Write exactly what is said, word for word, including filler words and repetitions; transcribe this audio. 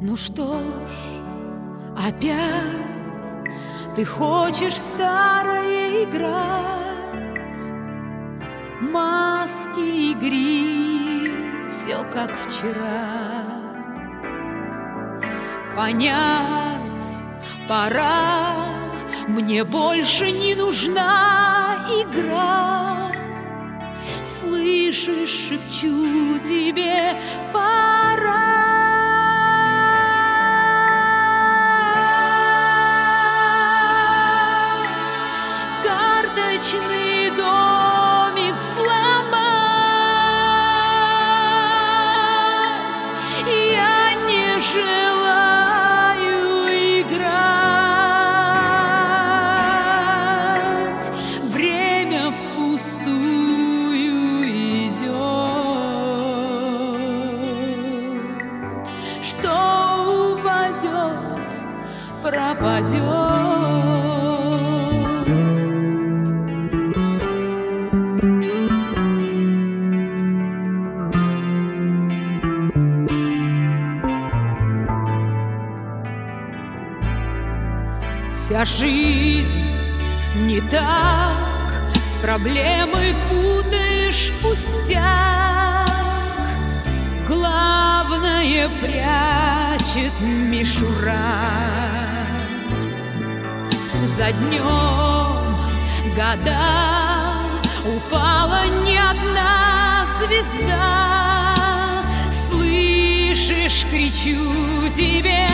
Ну что ж, опять ты хочешь старое играть, маски и грим, все как вчера. Понять пора, мне больше не нужна игра. Слышишь, шепчу тебе, пора. Карточный домик сломать я не желаю играть. Время впустую идет. Что упадет, пропадет. Вся жизнь не так, с проблемой путаешь пустяк. Главное прячет мишура. За днем года упала не одна звезда. Слышишь, кричу тебе,